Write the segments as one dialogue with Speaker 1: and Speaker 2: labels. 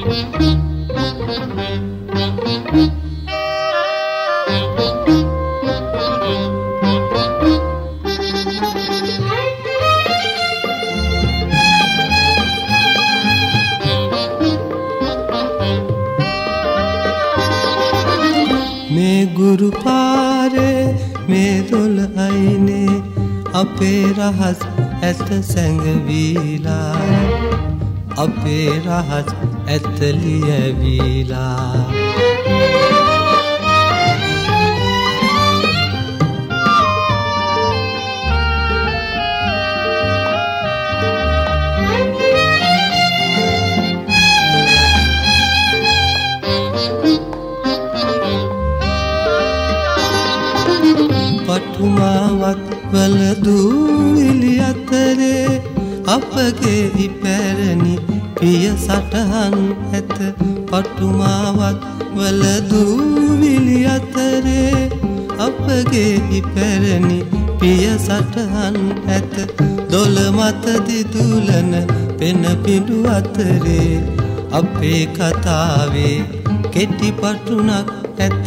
Speaker 1: මේ ගුරු පාරේ මේ දොළ අයිනේ අපේ රහස් ඇත සැඟවීලා අපේ රහස් ඇත ලියවිලා පටුමාවත් වල දූවිලි අතරේ අපගේ ඉපැරණි පිය සටහන් ඇත පටුමාවත් වල දූවිලි අතරේ අපගේ ඉපැරණි පිය සටහන් ඇත දොළ මත දිදුලන පෙන පිඬු අතරේ අපේ කතාවේ කෙටි පටුණක් ඇත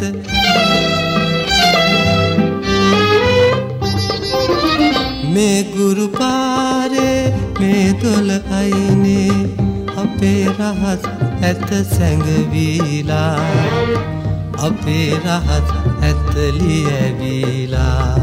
Speaker 1: මේ ගුරු පාරේ මේ දොළ අයිනේ අපේ රහස් ඇත සැඟවීලා අපේ රහස් ඇත ලියවිලා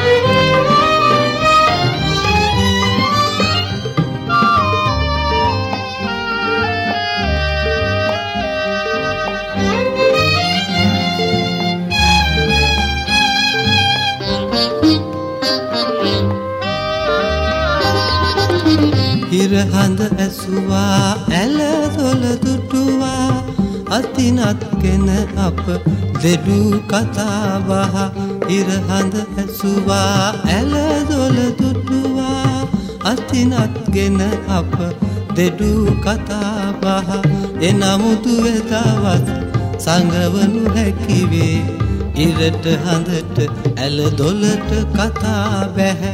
Speaker 1: ඉරහඳ ඇසුවා ඇල දොළ දුටුවා අතිනත්ගෙන අප දෙඩු කතා බහ ඉරහඳ ඇසුවා ඇල දොළ දුටුවා අතිනත්ගෙන අප දෙඩු කතා බහ එනමුතු වෙතවත් සංගවනු හැකිවේ ඉරට හඳට ඇල දොළට කතා බැහැ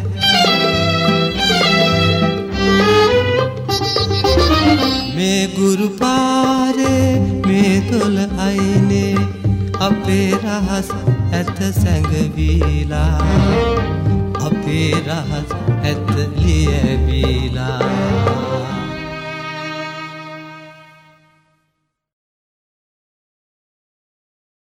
Speaker 1: මේ ගුරු පාරේ මේ දොළ අයිනේ අපේ රහස් ඇත සැඟවීලා අපේ රහස් ඇත ලියවිලා